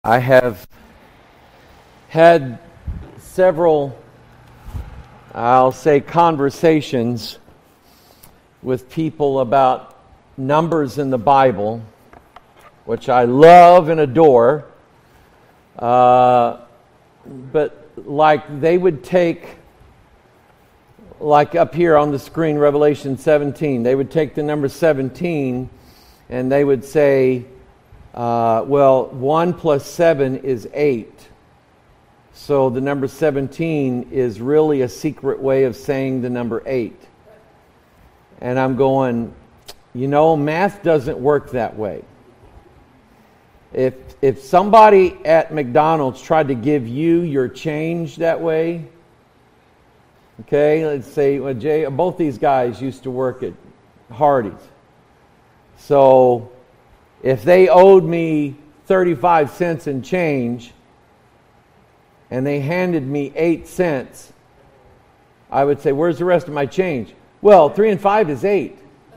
I have had several, I'll say, conversations with people about numbers in the Bible, which I love and adore. But like they would take, like up here on the screen, Revelation 17, they would take the number 17 and they would say, 1 plus 7 is 8. So the number 17 is really a secret way of saying the number 8. And I'm going, math doesn't work that way. If somebody at McDonald's tried to give you your change that way, okay, let's say, both these guys used to work at Hardee's. So if they owed me 35 cents in change and they handed me 8 cents, I would say, where's the rest of my change? Well, 3 and 5 is 8.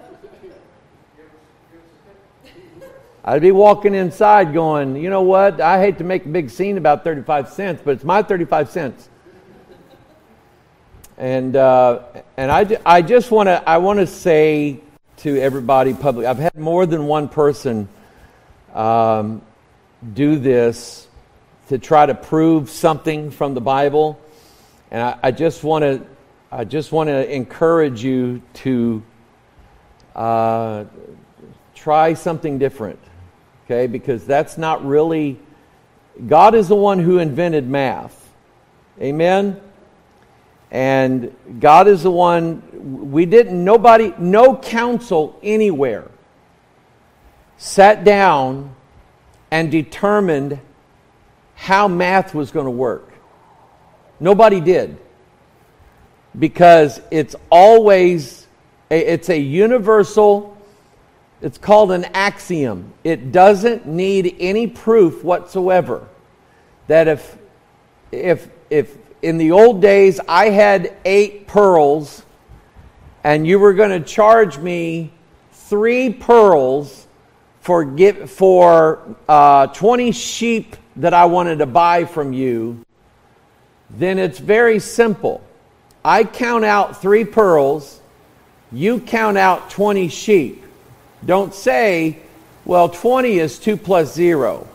I'd be walking inside going, you know what? I hate to make a big scene about 35 cents, but it's my 35 cents. And I just want to say to everybody publicly, I've had more than one person do this to try to prove something from the Bible, and I just want to encourage you to try something different, okay? Because that's not really. God is the one who invented math, amen. And God is the one. No council anywhere sat down and determined how math was going to work. Nobody did. Because it's a universal, it's called an axiom. It doesn't need any proof whatsoever that if in the old days I had 8 pearls and you were going to charge me 3 pearls for 20 sheep that I wanted to buy from you, then it's very simple. I count out 3 pearls, you count out 20 sheep. Don't say, 20 is 2 plus 0.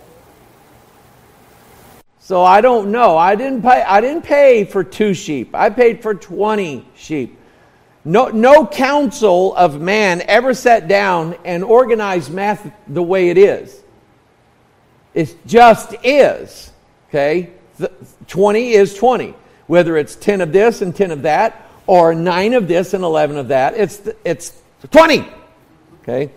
So I don't know. I didn't pay for 2 sheep. I paid for 20 sheep. No council of man ever sat down and organized math the way it is. It just is. Okay? 20 is 20. Whether it's 10 of this and 10 of that, or 9 of this and 11 of that, it's 20. Okay?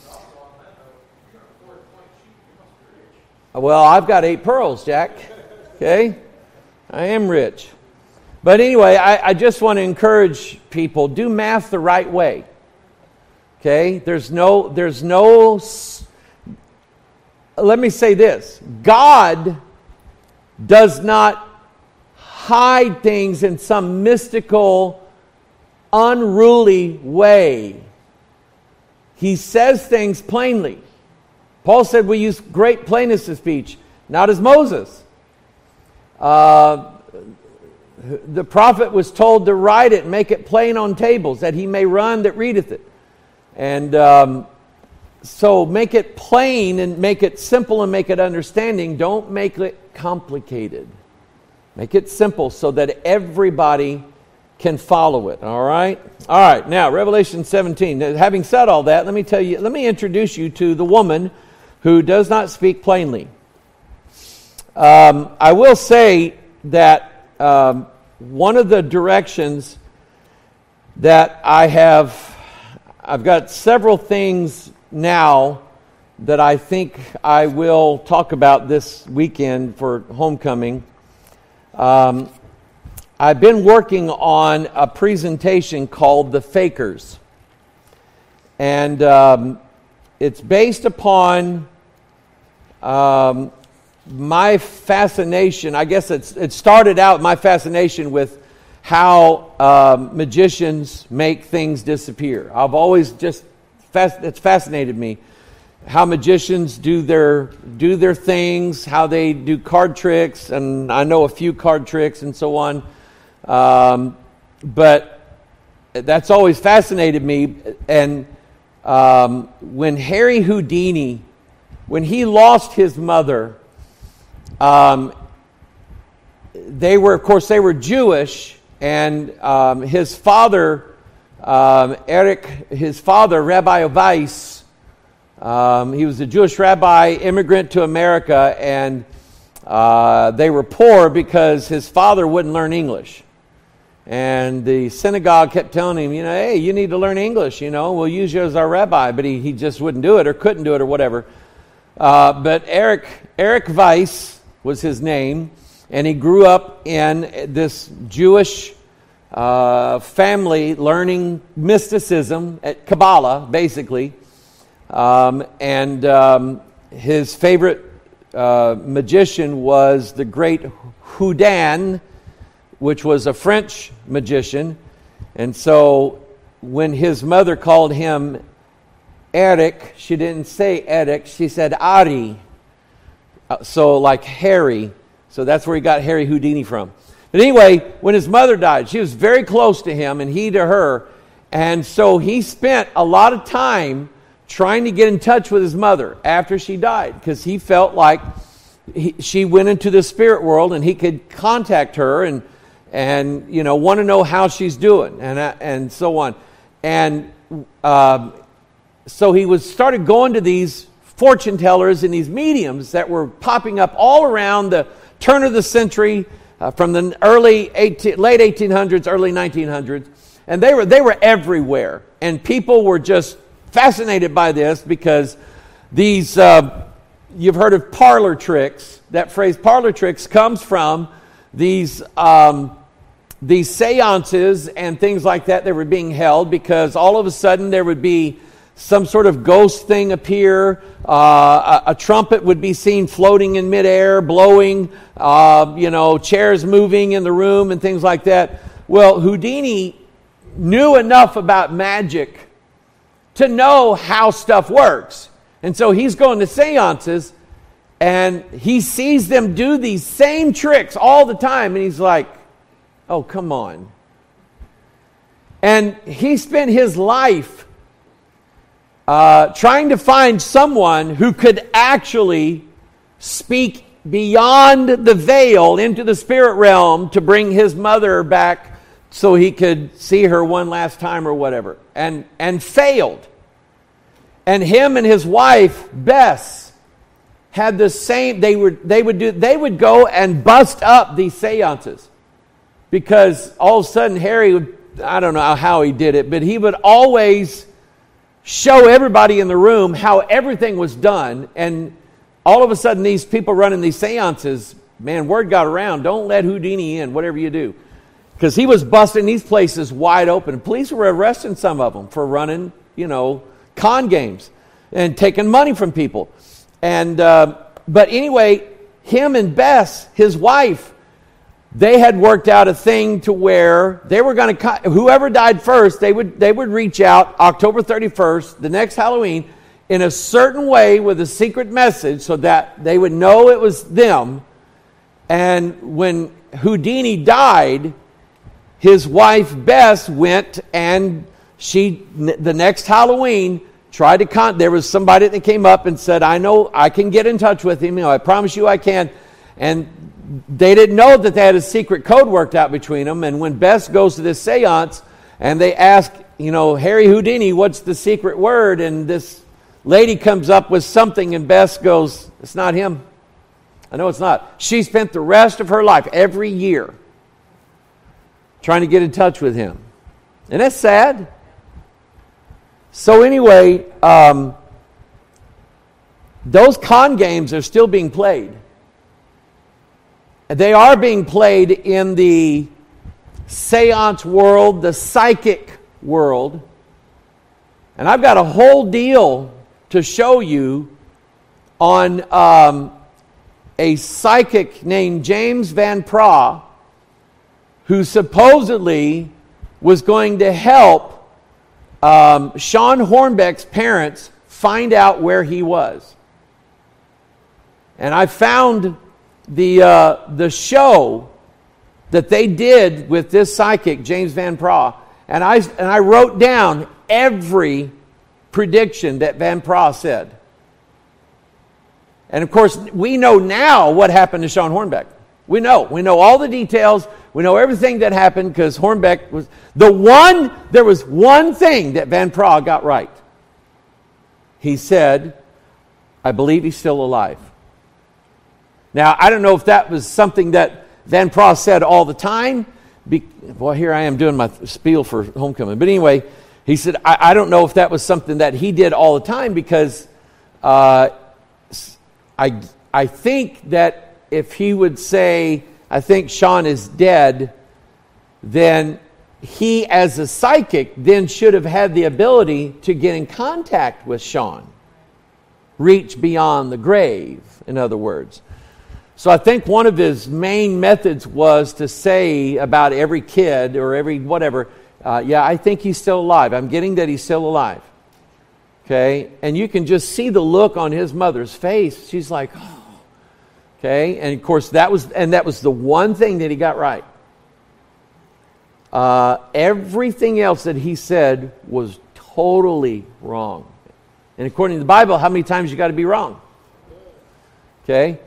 Well, I've got 8 pearls, Jack. Okay? I am rich. But anyway, I just want to encourage people, do math the right way. Okay? There's no, let me say this. God does not hide things in some mystical, unruly way. He says things plainly. Paul said we use great plainness of speech, not as Moses. The prophet was told to write it and make it plain on tables, that he may run that readeth it. And so make it plain and make it simple and make it understanding. Don't make it complicated. Make it simple so that everybody can follow it. All right? All right, now, Revelation 17. Having said all that, let me introduce you to the woman who does not speak plainly. I will say that one of the directions that I've got several things now that I think I will talk about this weekend for homecoming. I've been working on a presentation called The Fakers. And it's based upon my fascination. I guess it started out my fascination with how magicians make things disappear. I've always it's fascinated me. how magicians do their things, how they do card tricks, and I know a few card tricks and so on. But that's always fascinated me. And when Harry Houdini, when he lost his mother, they were Jewish, and his father, Rabbi Weiss, he was a Jewish rabbi, immigrant to America, and they were poor because his father wouldn't learn English. And the synagogue kept telling him, hey, you need to learn English, we'll use you as our rabbi. But he just wouldn't do it or couldn't do it or whatever. But Eric Weiss was his name, and he grew up in this Jewish family learning mysticism at Kabbalah, basically. And his favorite magician was the great Houdin, which was a French magician. And so when his mother called him Eric, she didn't say Eric, she said Ari. So like Harry. So that's where he got Harry Houdini from. But anyway, when his mother died, she was very close to him and he to her. And so he spent a lot of time trying to get in touch with his mother after she died, because he felt like she went into the spirit world and he could contact her and want to know how she's doing and so on. And so he started going to these fortune tellers and these mediums that were popping up all around the turn of the century, from the late 1800s, early 1900s, and they were everywhere, and people were just fascinated by this because these you've heard of parlor tricks. That phrase parlor tricks comes from these seances and things like that were being held, because all of a sudden there would be some sort of ghost thing appear, a trumpet would be seen floating in midair, blowing, chairs moving in the room and things like that. Well, Houdini knew enough about magic to know how stuff works. And so he's going to seances, and he sees them do these same tricks all the time, and he's like, oh, come on. And he spent his life trying to find someone who could actually speak beyond the veil into the spirit realm to bring his mother back so he could see her one last time or whatever, and failed. And him and his wife Bess had the same. They would go and bust up these seances, because all of a sudden Harry would, I don't know how he did it, but he would always show everybody in the room how everything was done. And all of a sudden these people running these seances, man, word got around, don't let Houdini in, whatever you do. Because he was busting these places wide open. Police were arresting some of them for running, con games and taking money from people. And but anyway, him and Bess, his wife, they had worked out a thing to where they were going to, whoever died first, they would reach out October 31st, the next Halloween, in a certain way with a secret message so that they would know it was them. And when Houdini died, his wife Bess went, and she, the next Halloween, tried to there was somebody that came up and said, I know I can get in touch with him, I promise you I can. And they didn't know that they had a secret code worked out between them. And when Bess goes to this seance and they ask, Harry Houdini, what's the secret word? And this lady comes up with something, and Bess goes, it's not him. I know it's not. She spent the rest of her life, every year, trying to get in touch with him. And that's sad. So anyway, those con games are still being played. They are being played in the seance world, the psychic world. And I've got a whole deal to show you on a psychic named James Van Praagh, who supposedly was going to help Sean Hornbeck's parents find out where he was. And I found the show that they did with this psychic, James Van Praagh, and I wrote down every prediction that Van Praagh said. And of course, we know now what happened to Sean Hornbeck. We know all the details. We know everything that happened because Hornbeck was there was one thing that Van Praagh got right. He said, I believe he's still alive. Now, I don't know if that was something that Van Praagh said all the time. Well, here I am doing my spiel for homecoming. But anyway, he said, I don't know if that was something that he did all the time because I think that if he would say, I think Sean is dead, then he as a psychic then should have had the ability to get in contact with Sean. Reach beyond the grave, in other words. So I think one of his main methods was to say about every kid or every whatever, I think he's still alive. I'm getting that he's still alive. Okay? And you can just see the look on his mother's face. She's like, oh. Okay? And of course that was the one thing that he got right. Everything else that he said was totally wrong. And according to the Bible, how many times you got to be wrong? Okay?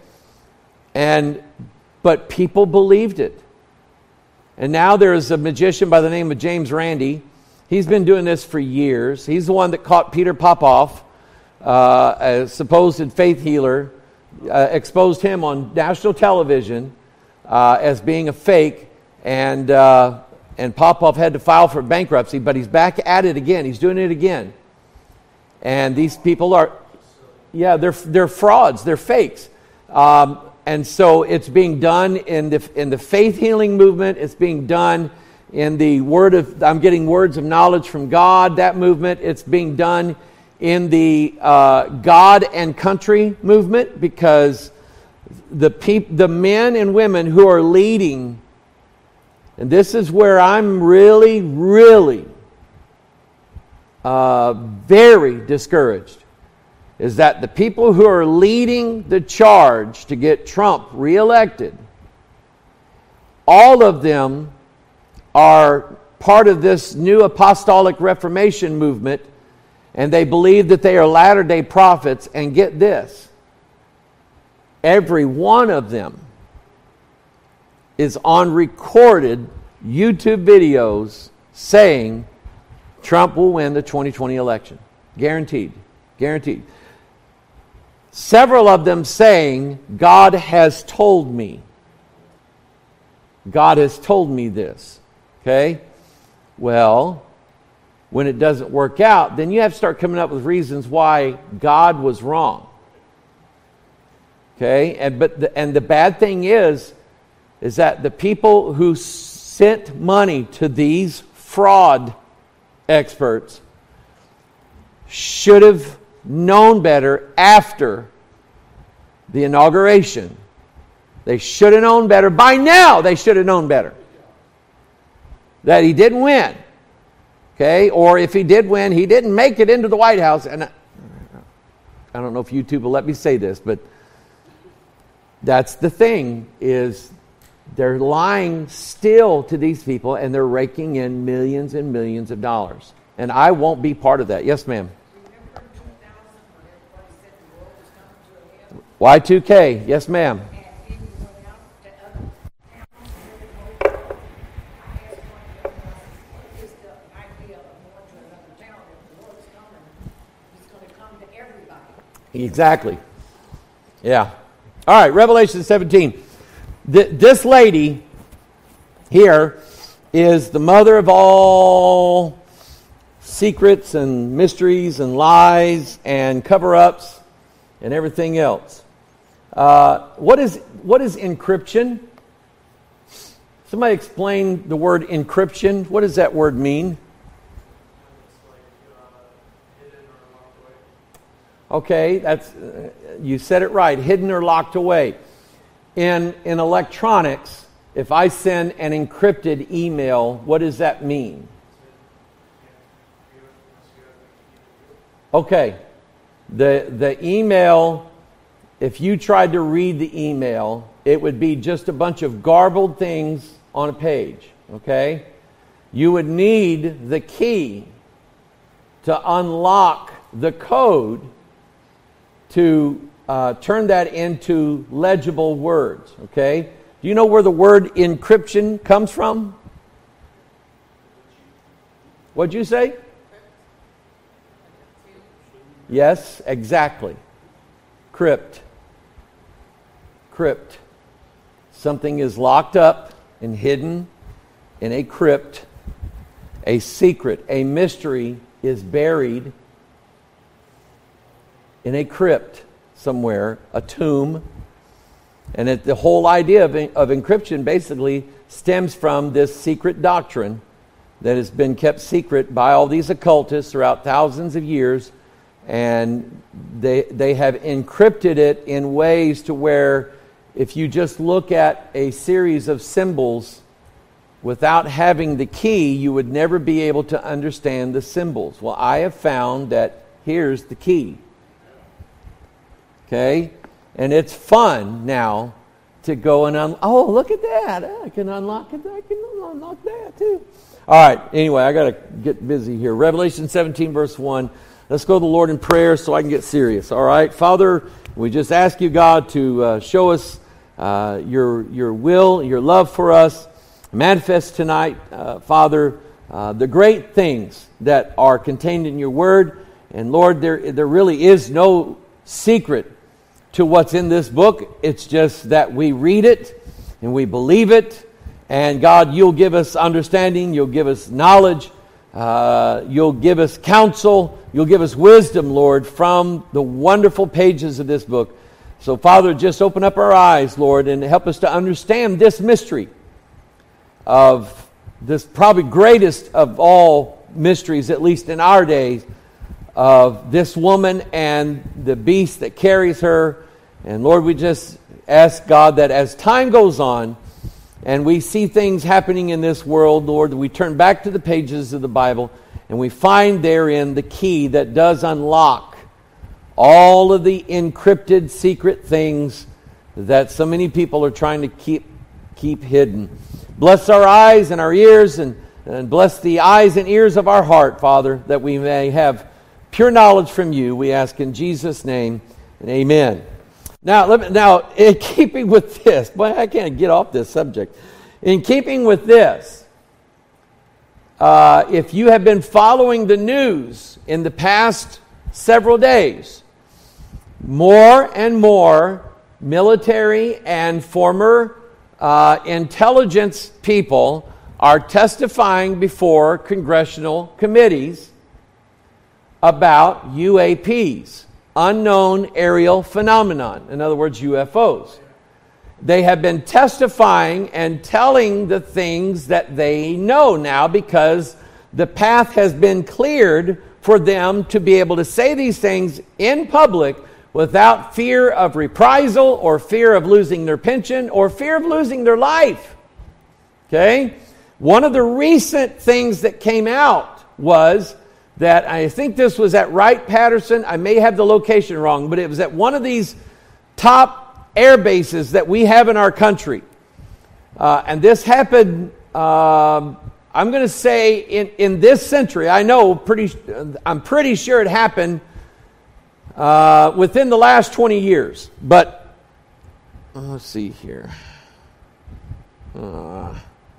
But people believed it. And now there is a magician by the name of James Randi. He's been doing this for years. He's the one that caught Peter Popoff, a supposed faith healer, exposed him on national television as being a fake, and Popoff had to file for bankruptcy, but he's back at it again. He's doing it again. And these people are, they're frauds. They're fakes. And so it's being done in the faith healing movement. It's being done in the I'm getting words of knowledge from God, that movement. It's being done in the God and country movement because the men and women who are leading, and this is where I'm really, really very discouraged, is that the people who are leading the charge to get Trump reelected, all of them are part of this new apostolic reformation movement, and they believe that they are Latter-day Prophets. And get this, every one of them is on recorded YouTube videos saying Trump will win the 2020 election. Guaranteed. Guaranteed. Several of them saying, God has told me. God has told me this. Okay? Well, when it doesn't work out, then you have to start coming up with reasons why God was wrong. Okay? And the bad thing is that the people who sent money to these fraud experts should have known better after the inauguration. They should have known better. By now, they should have known better. That he didn't win. Okay? Or if he did win, he didn't make it into the White House. And I don't know if YouTube will let me say this, but that's the thing, is they're lying still to these people and they're raking in millions and millions of dollars. And I won't be part of that. Yes, ma'am. Y2K, yes, ma'am. Exactly. Yeah. All right, Revelation 17. This lady here is the mother of all secrets and mysteries and lies and cover-ups and everything else. What is encryption? Somebody explain the word encryption. What does that word mean? Okay, that's you said it right. Hidden or locked away. In electronics, if I send an encrypted email, what does that mean? Okay. The email, if you tried to read the email, it would be just a bunch of garbled things on a page, okay? You would need the key to unlock the code to turn that into legible words, okay? Do you know where the word encryption comes from? What'd you say? Yes, exactly. Crypt. Crypt. Something is locked up and hidden in a crypt. A secret, a mystery is buried in a crypt somewhere, a tomb. And the whole idea of encryption basically stems from this secret doctrine that has been kept secret by all these occultists throughout thousands of years. And they have encrypted it in ways to where if you just look at a series of symbols without having the key, you would never be able to understand the symbols. Well, I have found that here's the key. Okay? And it's fun now to go and oh, look at that. I can unlock it. I can unlock that too. All right. Anyway, I got to get busy here. Revelation 17, verse 1. Let's go to the Lord in prayer so I can get serious. All right. Father, we just ask you, God, to show us your will, your love for us. Manifest tonight, Father, the great things that are contained in your word. And Lord, there really is no secret to what's in this book. It's just that we read it and we believe it. And God, you'll give us understanding. You'll give us knowledge. You'll give us counsel. You'll give us wisdom, Lord, from the wonderful pages of this book. So, Father, just open up our eyes, Lord, and help us to understand this mystery of this probably greatest of all mysteries, at least in our days, of this woman and the beast that carries her. And Lord, we just ask, God, that as time goes on and we see things happening in this world, Lord, we turn back to the pages of the Bible and we find therein the key that does unlock all of the encrypted secret things that so many people are trying to keep hidden. Bless our eyes and our ears and bless the eyes and ears of our heart, Father, that we may have pure knowledge from you. We ask in Jesus' name, and amen. Now, in keeping with this, boy, I can't get off this subject. In keeping with this, if you have been following the news in the past several days, more and more military and former intelligence people are testifying before congressional committees about UAPs, unknown aerial phenomenon. In other words, UFOs. They have been testifying and telling the things that they know now because the path has been cleared for them to be able to say these things in public without fear of reprisal or fear of losing their pension or fear of losing their life. Okay? One of the recent things that came out was that, I think this was at Wright-Patterson, I may have the location wrong, but it was at one of these top air bases that we have in our country. And this happened, I'm going to say in this century. I'm pretty sure it happened within the last 20 years. But let's see here. All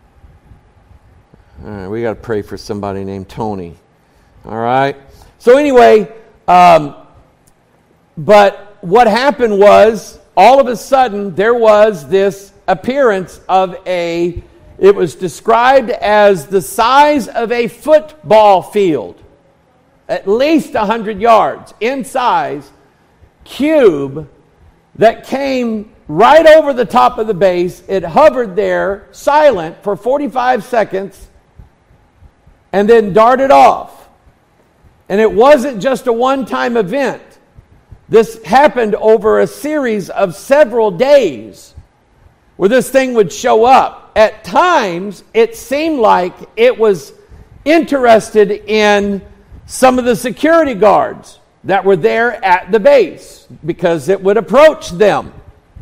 right, we got to pray for somebody named Tony. All right. So anyway, but what happened was, all of a sudden, there was this appearance of it was described as the size of a football field, at least 100 yards in size, cube that came right over the top of the base. It hovered there, silent, for 45 seconds, and then darted off. And it wasn't just a one-time event. This happened over a series of several days where this thing would show up. At times, it seemed like it was interested in some of the security guards that were there at the base, because it would approach them.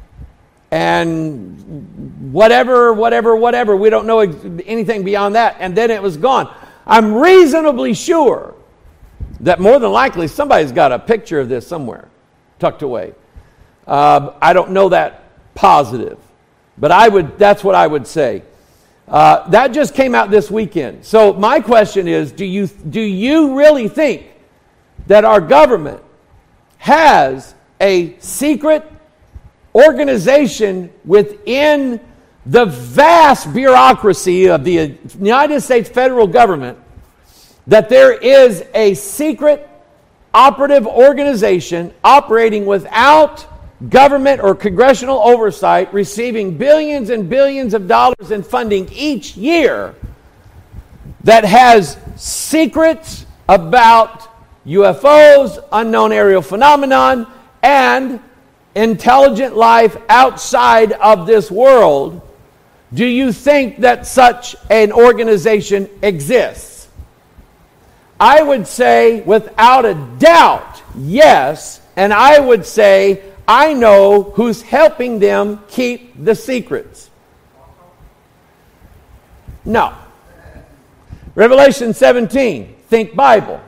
And whatever, we don't know anything beyond that. And then it was gone. I'm reasonably sure that more than likely somebody's got a picture of this somewhere tucked away. I don't know that positive, but that's what I would say. That just came out this weekend. So my question is, do you really think that our government has a secret organization within the vast bureaucracy of the United States federal government, that there is a secret operative organization operating without government or congressional oversight, receiving billions and billions of dollars in funding each year, that has secrets about UFOs, unknown aerial phenomenon, and intelligent life outside of this world? Do you think that such an organization exists? I would say without a doubt, yes. And I would say I know who's helping them keep the secrets. No. Revelation 17, think Bible.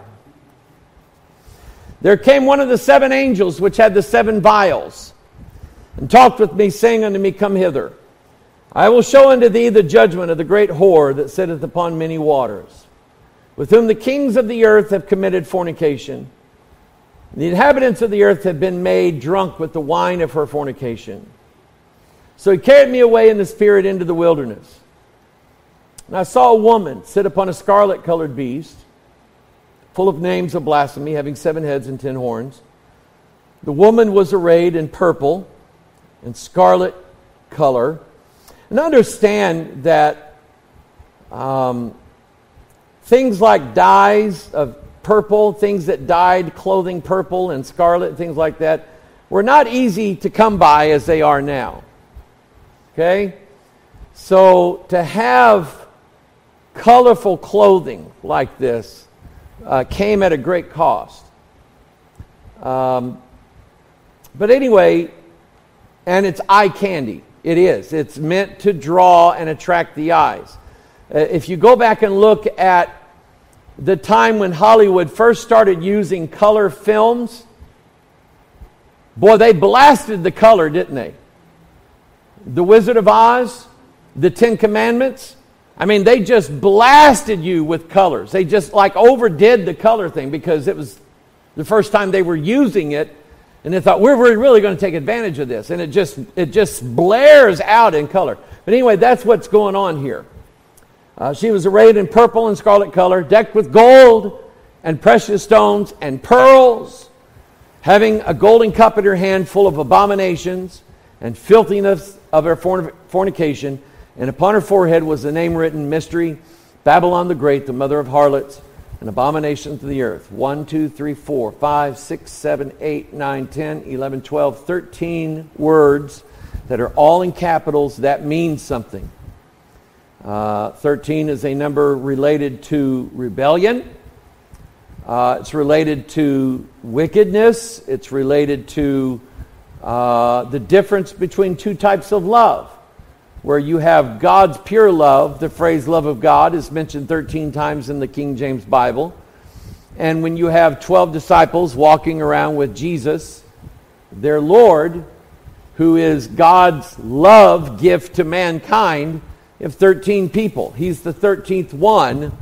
There came one of the 7 angels which had the 7 vials, and talked with me, saying unto me, Come hither. I will show unto thee the judgment of the great whore that sitteth upon many waters, with whom the kings of the earth have committed fornication. The inhabitants of the earth have been made drunk with the wine of her fornication. So he carried me away in the spirit into the wilderness. And I saw a woman sit upon a scarlet-colored beast, full of names of blasphemy, having 7 heads and 10 horns. The woman was arrayed in purple and scarlet color. And understand that things like dyes of purple, things that dyed clothing purple and scarlet, things like that, were not easy to come by as they are now. Okay? So to have colorful clothing like this came at a great cost. But anyway, and it's eye candy. It is. It's meant to draw and attract the eyes. If you go back and look at the time when Hollywood first started using color films, boy, they blasted the color, didn't they? The Wizard of Oz, the 10 Commandments, I mean, they just blasted you with colors. They just like overdid the color thing because it was the first time they were using it, and they thought, we're really going to take advantage of this. And it just blares out in color. But anyway, that's what's going on here. She was arrayed in purple and scarlet color, decked with gold and precious stones and pearls, having a golden cup in her hand full of abominations and filthiness of her fornication. And upon her forehead was the name written, Mystery, Babylon the Great, the mother of harlots and abominations of the earth. 1, 2, 3, 4, 5, 6, 7, 8, 9, 10, 11, 12, 13 words that are all in capitals. That means something. 13 is a number related to rebellion. It's related to wickedness. It's related to the difference between 2 types of love. Where you have God's pure love, the phrase love of God is mentioned 13 times in the King James Bible. And when you have 12 disciples walking around with Jesus, their Lord, who is God's love gift to mankind, you have 13 people. He's the 13th one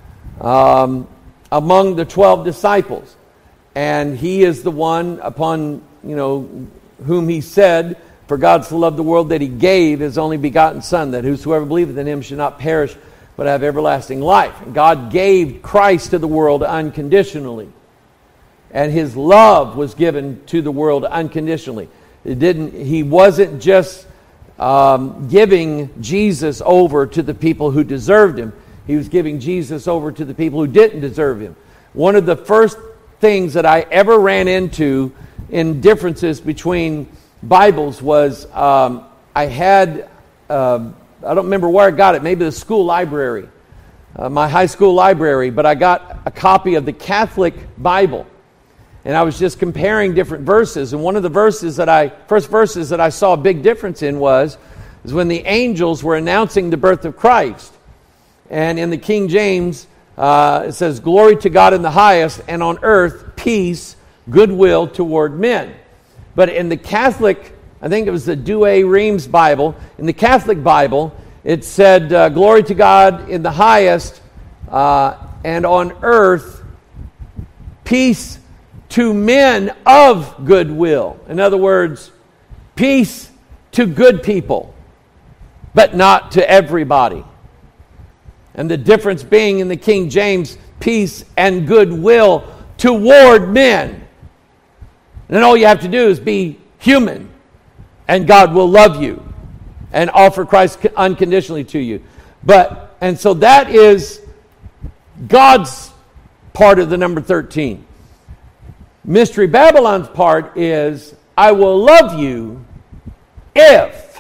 among the 12 disciples. And he is the one upon, whom he said, For God so loved the world that he gave his only begotten Son, that whosoever believeth in him should not perish, but have everlasting life. And God gave Christ to the world unconditionally. And his love was given to the world unconditionally. He wasn't just giving Jesus over to the people who deserved him. He was giving Jesus over to the people who didn't deserve him. One of the first things that I ever ran into in differences between Bibles was I don't remember where I got it, maybe the school library, my high school library, but I got a copy of the Catholic Bible. And I was just comparing different verses. And one of the first verses that I saw a big difference in is when the angels were announcing the birth of Christ. And in the King James, it says, "Glory to God in the highest, and on earth peace, goodwill toward men." But in the Catholic, I think it was the Douay-Rheims Bible, in the Catholic Bible, it said, "Glory to God in the highest, and on earth peace to men of goodwill." In other words, peace to good people, but not to everybody. And the difference being in the King James, peace and goodwill toward men. And then all you have to do is be human, and God will love you and offer Christ unconditionally to you. And so that is God's part of the number 13. Mystery Babylon's part is, I will love you if,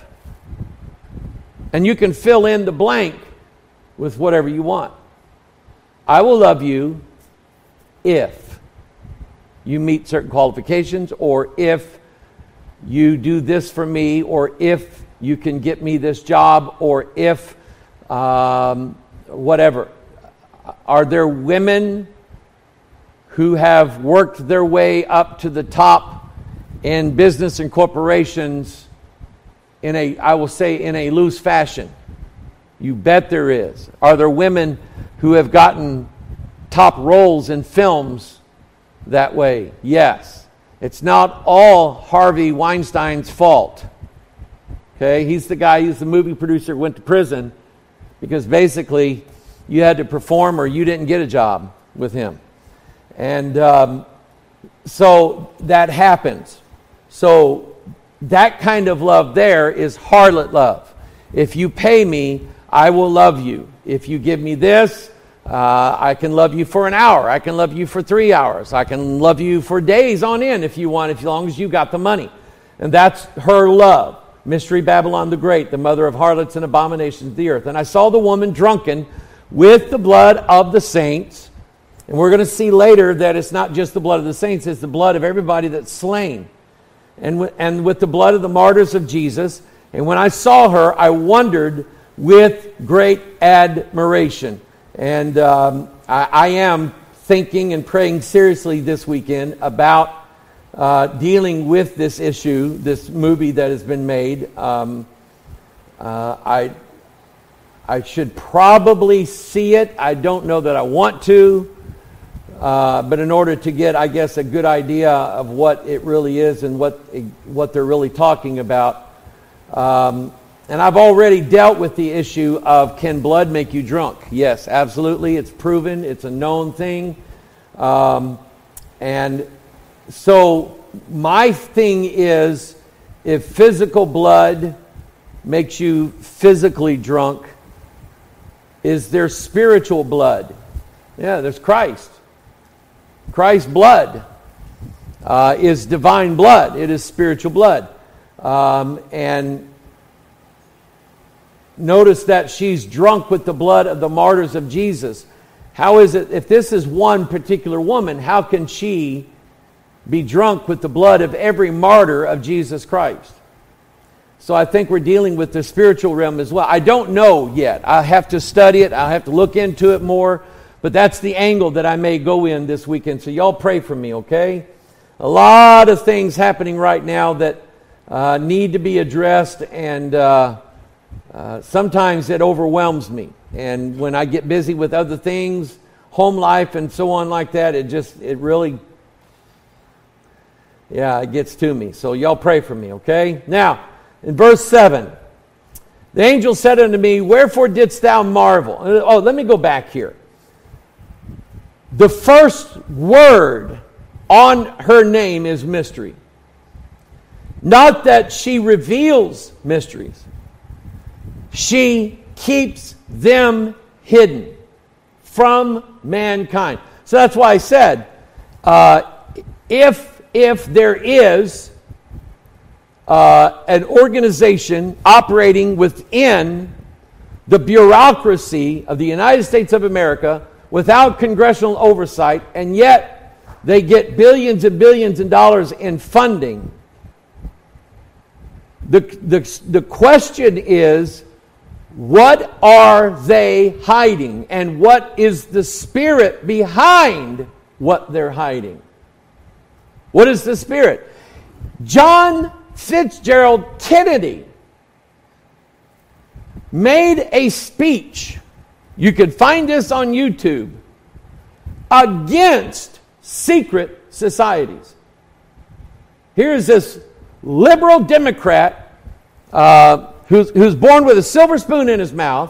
and you can fill in the blank with whatever you want. I will love you if you meet certain qualifications, or if you do this for me, or if you can get me this job, or if whatever. Are there women who have worked their way up to the top in business and corporations in a loose fashion? You bet there is. Are there women who have gotten top roles in films that way? Yes. It's not all Harvey Weinstein's fault. Okay, he's the movie producer who went to prison because basically you had to perform or you didn't get a job with him. And so that happens. So that kind of love there is harlot love. If you pay me, I will love you. If you give me this, I can love you for an hour. I can love you for 3 hours. I can love you for days on end if you want, as long as you got the money. And that's her love. Mystery Babylon the Great, the mother of harlots and abominations of the earth. And I saw the woman drunken with the blood of the saints. And we're going to see later that it's not just the blood of the saints, it's the blood of everybody that's slain. And with the blood of the martyrs of Jesus. And when I saw her, I wondered with great admiration. And I am thinking and praying seriously this weekend about dealing with this issue, this movie that has been made. I should probably see it. I don't know that I want to. But in order to get, I guess, a good idea of what it really is and what they're really talking about. And I've already dealt with the issue of, can blood make you drunk? Yes, absolutely. It's proven. It's a known thing. And so my thing is, if physical blood makes you physically drunk, is there spiritual blood? Yeah, there's Christ. Christ's blood is divine blood. It is spiritual blood. And notice that she's drunk with the blood of the martyrs of Jesus. How is it, if this is one particular woman, how can she be drunk with the blood of every martyr of Jesus Christ? So I think we're dealing with the spiritual realm as well. I don't know yet. I have to study it. I have to look into it more. But that's the angle that I may go in this weekend. So y'all pray for me, okay? A lot of things happening right now that need to be addressed, and sometimes it overwhelms me. And when I get busy with other things, home life and so on like that, it really it gets to me. So y'all pray for me, okay? Now, in verse 7, the angel said unto me, wherefore didst thou marvel? Oh, let me go back here. The first word on her name is mystery. Not that she reveals mysteries. She keeps them hidden from mankind. So that's why I said, if there is an organization operating within the bureaucracy of the United States of America without congressional oversight, and yet They get billions and billions of dollars in funding. The question is, what are they hiding? And what is the spirit behind what they're hiding? What is the spirit? John Fitzgerald Kennedy made a speech, you can find this on YouTube, against secret societies. Here's this liberal Democrat who's born with a silver spoon in his mouth,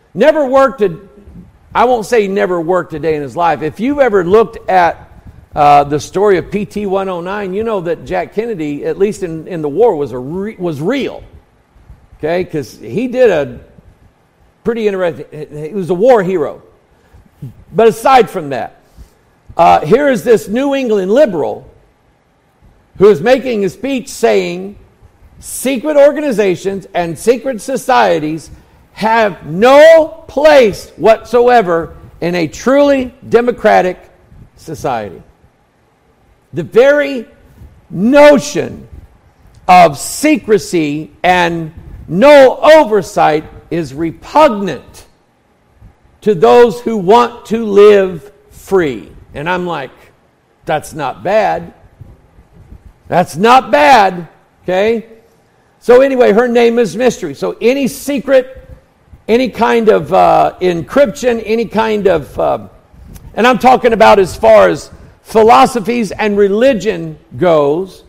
I won't say he never worked a day in his life. If you've ever looked at the story of PT 109, you know that Jack Kennedy, at least in the war, was real. Okay, because he did a pretty interesting, he was a war hero. But aside from that, here is this New England liberal who is making a speech saying secret organizations and secret societies have no place whatsoever in a truly democratic society. The very notion of secrecy and no oversight is repugnant to those who want to live free. And I'm like, that's not bad. That's not bad. Okay? So anyway, her name is Mystery. So any secret, any kind of encryption, any kind of, and I'm talking about as far as philosophies and religion goes,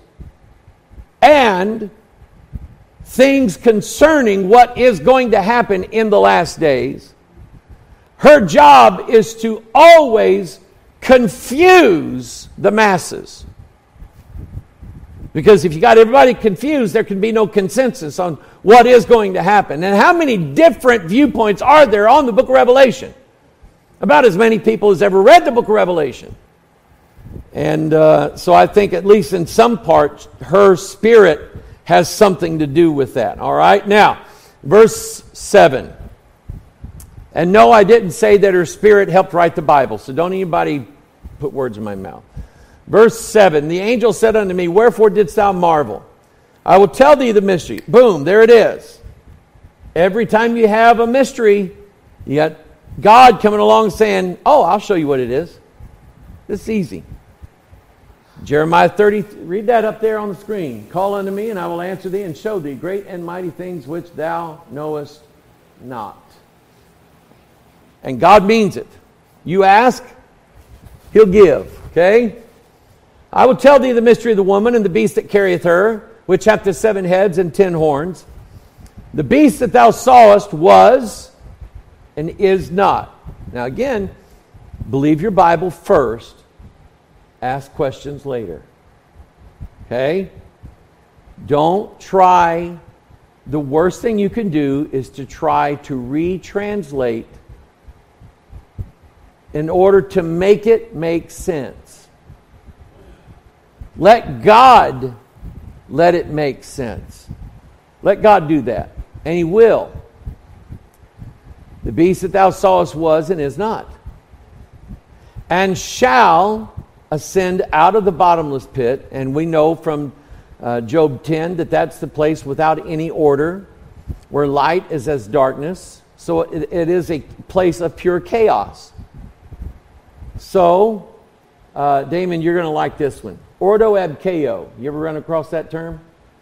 and things concerning what is going to happen in the last days. Her job is to always confuse the masses. Because if you got everybody confused, there can be no consensus on what is going to happen. And how many different viewpoints are there on the book of Revelation? About as many people as ever read the book of Revelation. And so I think at least in some parts, her spirit has something to do with that. All right? Now, verse 7. And no, I didn't say that her spirit helped write the Bible. So don't anybody put words in my mouth. Verse 7. The angel said unto me, wherefore didst thou marvel? I will tell thee the mystery. Boom, there it is. Every time you have a mystery, you got God coming along saying, oh, I'll show you what it is. It's easy. Jeremiah 30, read that up there on the screen. Call unto me, and I will answer thee, and show thee great and mighty things which thou knowest not. And God means it. You ask, He'll give. Okay? I will tell thee the mystery of the woman and the beast that carrieth her, which hath the 7 heads and 10 horns. The beast that thou sawest was and is not. Now again, believe your Bible first. Ask questions later. Okay? Don't try. The worst thing you can do is to try to retranslate in order to make it make sense. Let God let it make sense. Let God do that. And He will. The beast that thou sawest was and is not. And shall ascend out of the bottomless pit. And we know from Job 10 that that's the place without any order, where light is as darkness. So it is a place of pure chaos. So, Damon, you're going to like this one. Ordo ab chaos. You ever run across that term?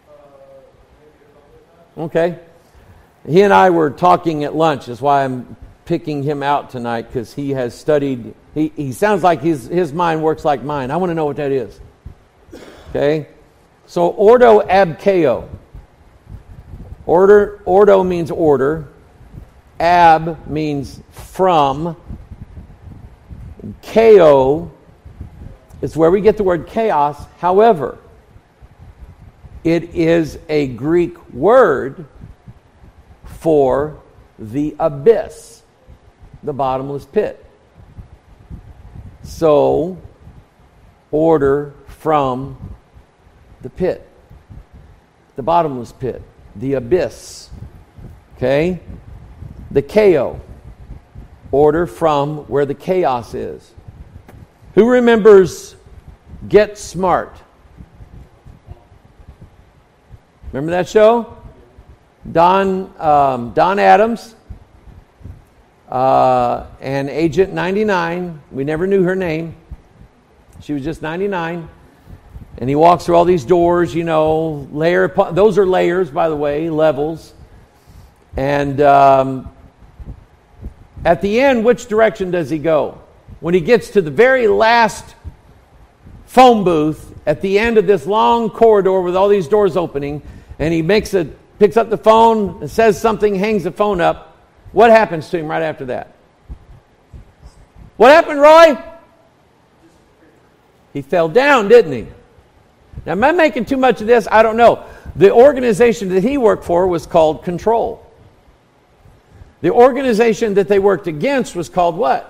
Okay. He and I were talking at lunch. That's why I'm picking him out tonight, because he has studied. He sounds like his mind works like mine. I want to know what that is. Okay. So ordo ab chaos. Ordo means order. Ab means from. Chaos is where we get the word chaos. However, it is a Greek word for the abyss, the bottomless pit. So, order from the pit, the bottomless pit, the abyss. Okay? The chaos. Order from where the chaos is. Who remembers Get Smart. Remember that show? Don Adams and Agent 99. We never knew her name. She was just 99. And he walks through all these doors, layer upon, those are layers, by the way, levels. And at the end, which direction does he go? When he gets to the very last phone booth, at the end of this long corridor with all these doors opening, and he picks up the phone, and says something, hangs the phone up, what happens to him right after that? What happened, Roy? He fell down, didn't he? Now, am I making too much of this? I don't know. The organization that he worked for was called Control. The organization that they worked against was called what?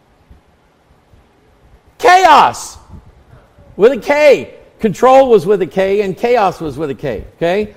Chaos. With a K. Control was with a K and chaos was with a K. Okay?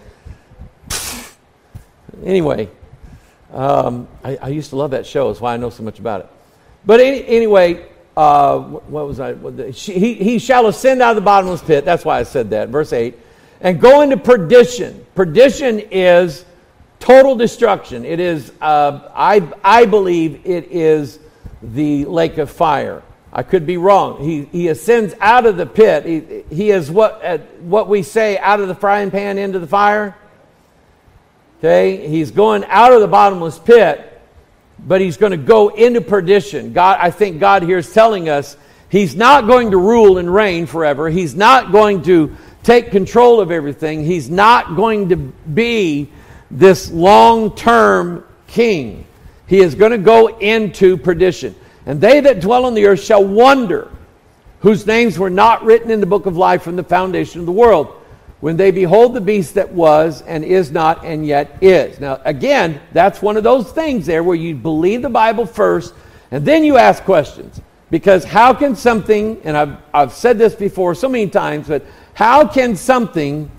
Anyway, I used to love that show. That's why I know so much about it. But anyway, what was I? He shall ascend out of the bottomless pit. That's why I said that. Verse 8. And go into perdition. Perdition is total destruction. It is, I believe it is the lake of fire. I could be wrong. He ascends out of the pit. He is what we say, out of the frying pan into the fire. Okay? He's going out of the bottomless pit, but he's going to go into perdition. I think God here is telling us he's not going to rule and reign forever. He's not going to take control of everything. He's not going to be this long-term king. He is going to go into perdition. And they that dwell on the earth shall wonder, whose names were not written in the book of life from the foundation of the world, when they behold the beast that was and is not and yet is. Now, again, that's one of those things there where you believe the Bible first, and then you ask questions. Because how can something, and I've said this before so many times, but how can something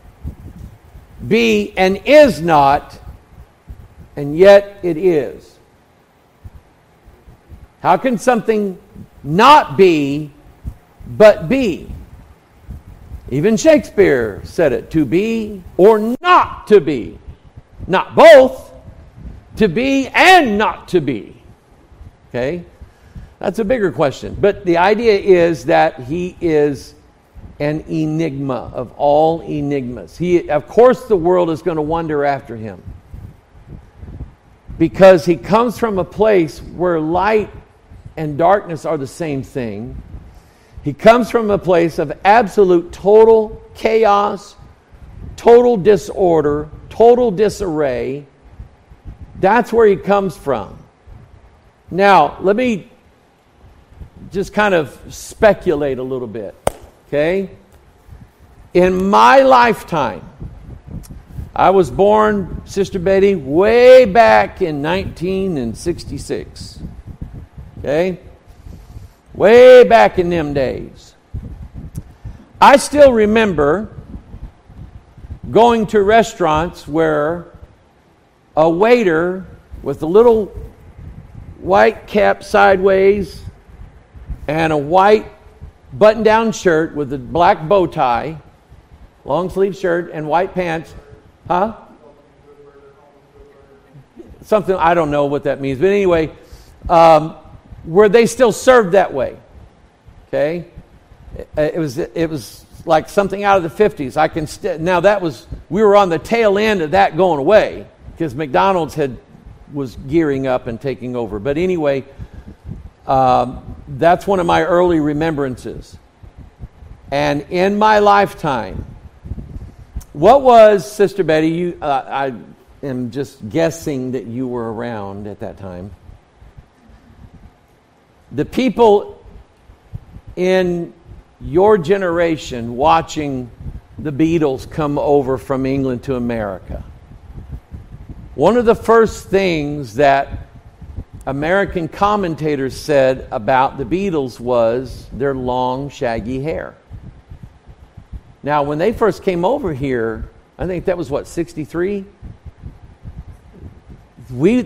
be and is not, and yet it is? How can something not be, but be? Even Shakespeare said it, to be or not to be. Not both, to be and not to be. Okay? That's a bigger question. But the idea is that he is an enigma of all enigmas. Of course the world is going to wonder after him. Because he comes from a place where light and darkness are the same thing. He comes from a place of absolute total chaos, total disorder, total disarray. That's where he comes from. Now, let me just kind of speculate a little bit. Okay? In my lifetime, I was born, Sister Betty, way back in 1966. Okay? Way back in them days. I still remember going to restaurants where a waiter with a little white cap sideways and a white button-down shirt with a black bow tie, long sleeve shirt and white pants. Huh? Something, I don't know what that means. But anyway, where they still served that way. Okay? It was like something out of the 50s. Now we were on the tail end of that going away because McDonald's was gearing up and taking over. But anyway, that's one of my early remembrances. And in my lifetime, what was, Sister Betty, I am just guessing that you were around at that time. The people in your generation watching the Beatles come over from England to America, one of the first things that American commentators said about the Beatles was their long, shaggy hair. Now, when they first came over here, I think that was 63? We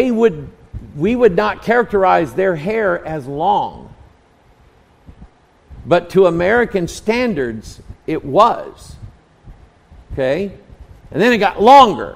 would not characterize their hair as long. But to American standards, it was. Okay? And then it got longer.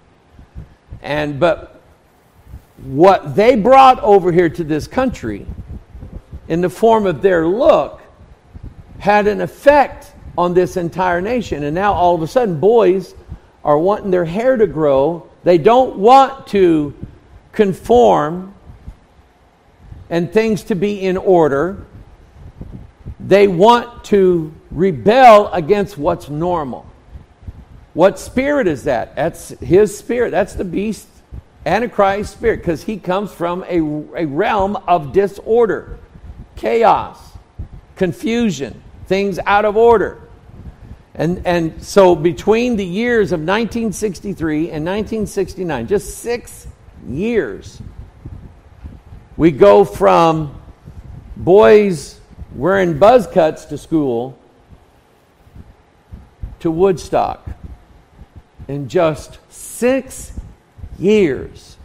But what they brought over here to this country in the form of their look had an effect on this entire nation. And now all of a sudden boys are wanting their hair to grow. They don't want to conform and things to be in order. They want to rebel against what's normal. What spirit is that? That's his spirit. That's the beast, Antichrist spirit, because he comes from a realm of disorder, chaos, confusion, things out of order. And so between the years of 1963 and 1969, just 6 years, we go from boys wearing buzz cuts to school to Woodstock. In just 6 years,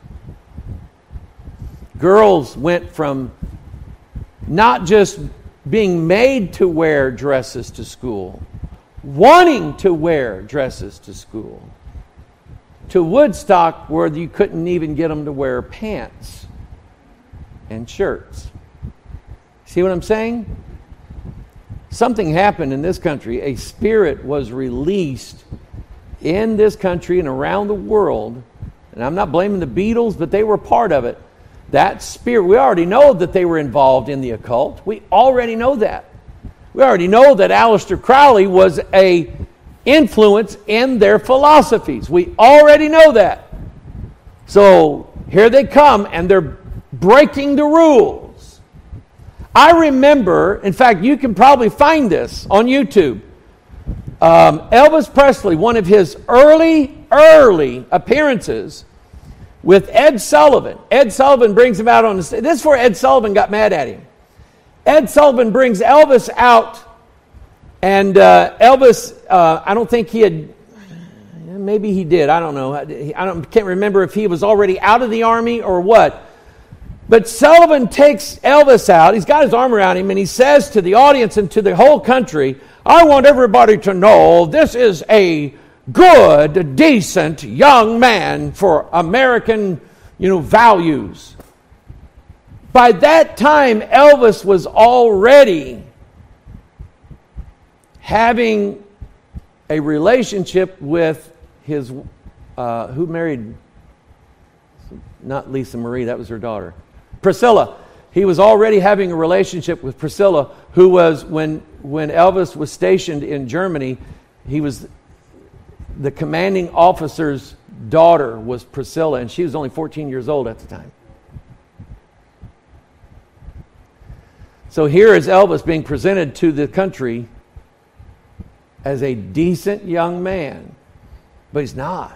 girls went from not just being made to wear dresses to school, wanting to wear dresses to school, to Woodstock where you couldn't even get them to wear pants and shirts. See what I'm saying? Something happened in this country. A spirit was released in this country and around the world. And I'm not blaming the Beatles, but they were part of it. That spirit, we already know that they were involved in the occult. We already know that. We already know that Aleister Crowley was a influence in their philosophies. We already know that. So here they come and they're breaking the rules. I remember, in fact, you can probably find this on YouTube. Elvis Presley, one of his early appearances with Ed Sullivan. Ed Sullivan brings him out on the stage. This is before Ed Sullivan got mad at him. Ed Sullivan brings Elvis out, and Elvis, I don't think he had, maybe he did, I don't know. Can't remember if he was already out of the army or what. But Sullivan takes Elvis out, he's got his arm around him, and he says to the audience and to the whole country, I want everybody to know this is a good, decent young man for American, values. By that time, Elvis was already having a relationship with his, who married, not Lisa Marie, that was her daughter, Priscilla. He was already having a relationship with Priscilla, who was, when Elvis was stationed in Germany, he was, the commanding officer's daughter was Priscilla, and she was only 14 years old at the time. So here is Elvis being presented to the country as a decent young man, but he's not.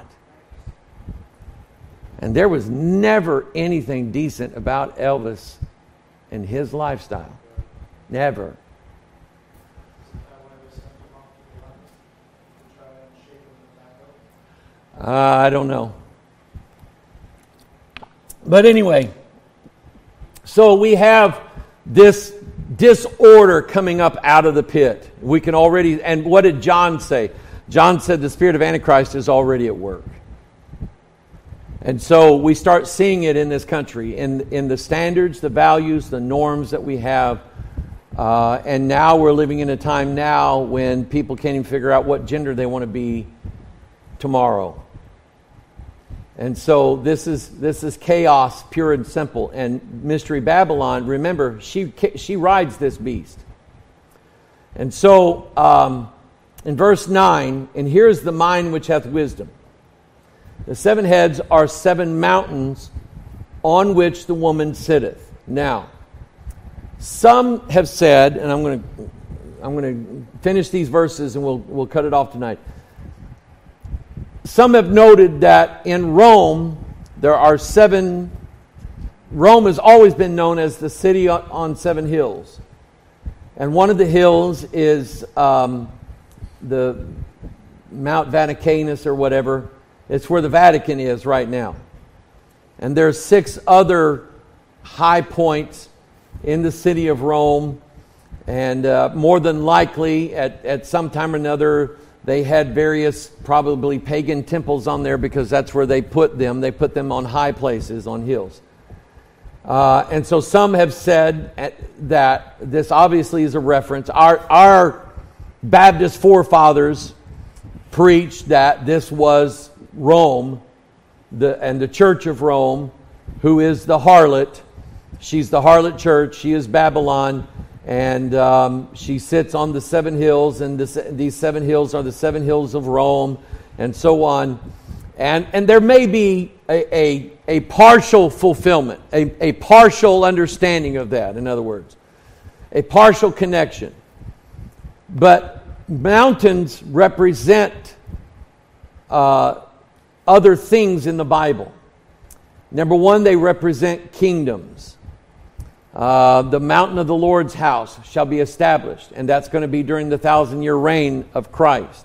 And there was never anything decent about Elvis and his lifestyle. Never. I don't know. But anyway, so we have this disorder coming up out of the pit. We can already, and what did John say? John said the spirit of Antichrist is already at work. And so we start seeing it in this country, in the standards, the values, the norms that we have. And now we're living in a time now when people can't even figure out what gender they want to be tomorrow. And so this is chaos, pure and simple. And Mystery Babylon, remember, she rides this beast. And so in verse 9, and here's the mind which hath wisdom. The 7 heads are 7 mountains on which the woman sitteth. Now, some have said, and I'm going to finish these verses and we'll cut it off tonight. Some have noted that in Rome, there are 7... Rome has always been known as the city on 7 hills. And one of the hills is the Mount Vaticanus or whatever. It's where the Vatican is right now. And there's 6 other high points in the city of Rome. And more than likely, at some time or another, they had various probably pagan temples on there because that's where they put them. They put them on high places, on hills. And so some have said that this obviously is a reference. Our Baptist forefathers preached that this was Rome, and the Church of Rome, who is the harlot. She's the harlot church. She is Babylon, and she sits on the 7 hills, and these 7 hills are the 7 hills of Rome, and so on. And there may be a partial fulfillment, a partial understanding of that, in other words, a partial connection. But mountains represent other things in the Bible. Number one, they represent kingdoms. The mountain of the Lord's house shall be established, and that's going to be during the 1,000-year reign of Christ.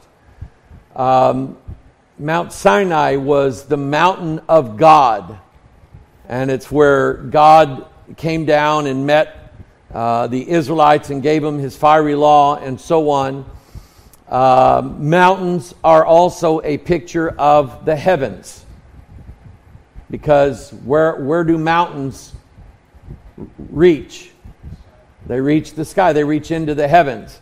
Mount Sinai was the mountain of God, and it's where God came down and met the Israelites and gave them His fiery law and so on. Mountains are also a picture of the heavens, because where do mountains reach? They reach the sky. They reach into the heavens.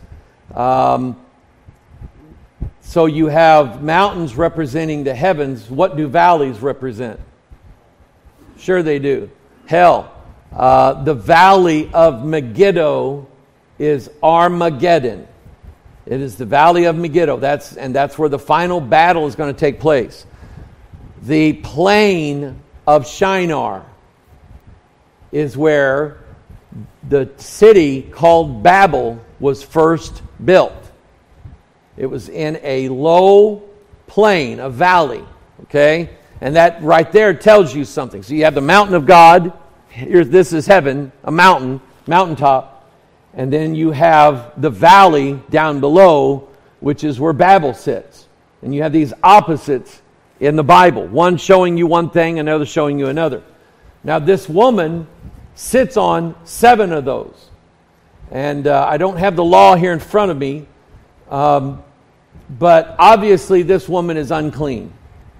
So you have mountains representing the heavens. What do valleys represent? Sure they do. Hell. The valley of Megiddo is Armageddon. It is the valley of Megiddo. That's where the final battle is going to take place. The plain of Shinar is where the city called Babel was first built. It was in a low plain, a valley, okay? And that right there tells you something. So you have the mountain of God. This is heaven, a mountaintop. And then you have the valley down below, which is where Babel sits. And you have these opposites in the Bible. One showing you one thing, another showing you another. Now this woman sits on 7 of those. And I don't have the law here in front of me. But obviously this woman is unclean.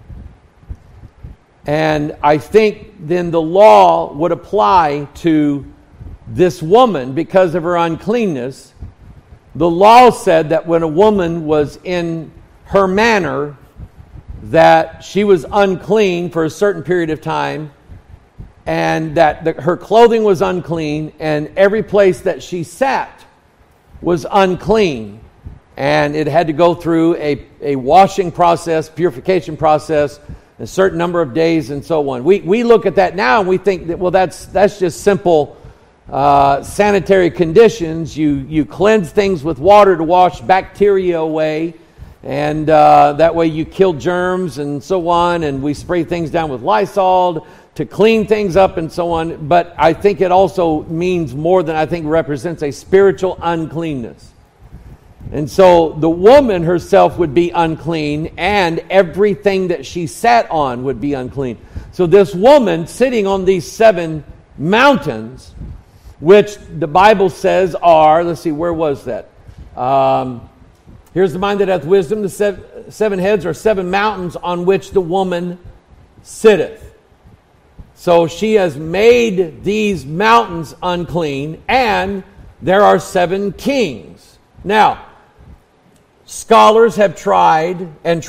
And I think then the law would apply to this woman because of her uncleanness. The law said that when a woman was in her manner, that she was unclean for a certain period of time, and that her clothing was unclean, and every place that she sat was unclean. And it had to go through a washing process, purification process, a certain number of days, and so on. We look at that now and we think that, well, that's just simple sanitary conditions. You cleanse things with water to wash bacteria away, and that way you kill germs and so on. And we spray things down with Lysol to clean things up and so on. But I think it also means more than I think represents a spiritual uncleanness. And so the woman herself would be unclean, and everything that she sat on would be unclean. So this woman sitting on these 7 mountains, which the Bible says are, let's see, where was that? Here's the mind that hath wisdom. The 7 heads are 7 mountains on which the woman sitteth. So she has made these mountains unclean, and there are 7 kings. Now, scholars have tried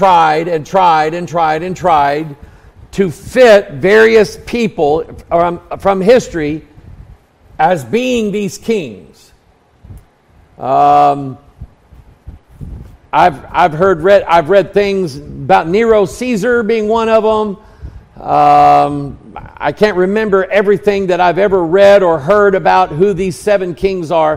to fit various people from history as being these kings. I've read things about Nero Caesar being one of them. I can't remember everything that I've ever read or heard about who these 7 kings are.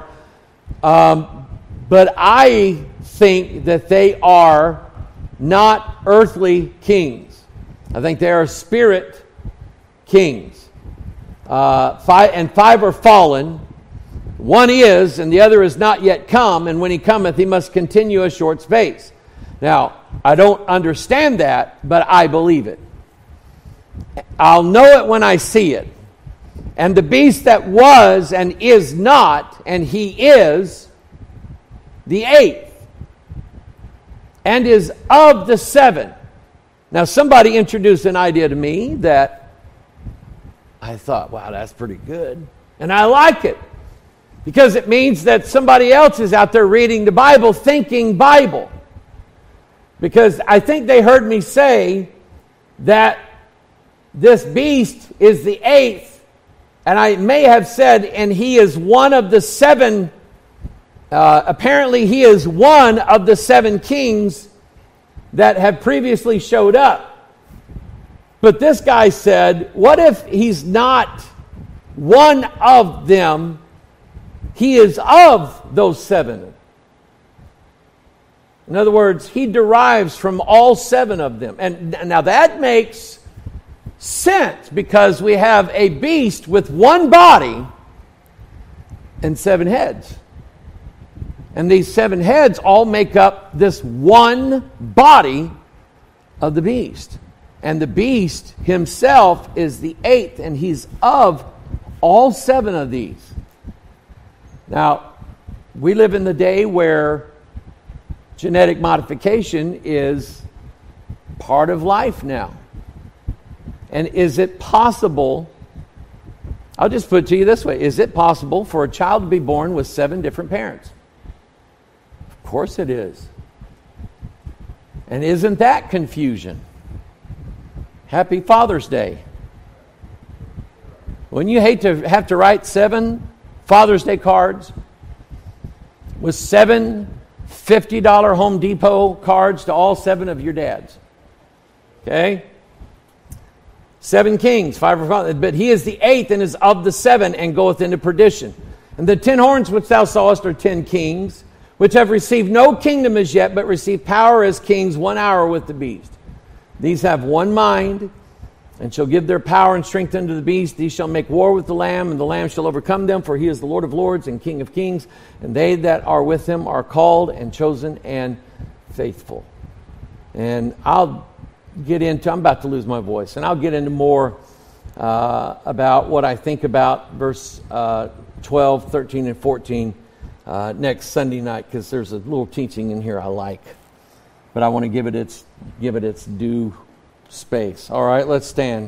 But I think that they are not earthly kings. I think they are spirit kings. 5 are fallen. One is, and the other is not yet come, and when he cometh, he must continue a short space. Now, I don't understand that, but I believe it. I'll know it when I see it. And the beast that was and is not, and he is, the eighth, and is of the seven. Now, somebody introduced an idea to me that I thought, wow, that's pretty good. And I like it because it means that somebody else is out there reading the Bible, thinking Bible. Because I think they heard me say that this beast is the eighth, and I may have said, and he is one of the seven, apparently he is one of the seven kings that have previously showed up. But this guy said, what if he's not one of them? He is of those seven. In other words, he derives from all seven of them. And now that makes sense because we have a beast with one body and seven heads. And these seven heads all make up this one body of the beast. And the beast himself is the eighth, and he's of all seven of these. Now, we live in the day where genetic modification is part of life now. And is it possible, I'll just put it to you this way, is it possible for a child to be born with seven different parents? Of course it is. And isn't that confusion? Happy Father's Day. Wouldn't you hate to have to write 7 Father's Day cards with 7 $50 Home Depot cards to all 7 of your dads? Okay? 7 kings, 5 are fathers, but he is the eighth and is of the 7 and goeth into perdition. And the 10 horns which thou sawest are 10 kings, which have received no kingdom as yet, but receive power as kings 1 hour with the beast. These have one mind, and shall give their power and strength unto the beast. These shall make war with the Lamb, and the Lamb shall overcome them, for he is the Lord of lords and King of kings. And they that are with him are called and chosen and faithful. And I'll get into, I'm about to lose my voice, and I'll get into more about what I think about verse 12, 13, and 14 next Sunday night, because there's a little teaching in here I like. But I want to give it its due space. All right, let's stand.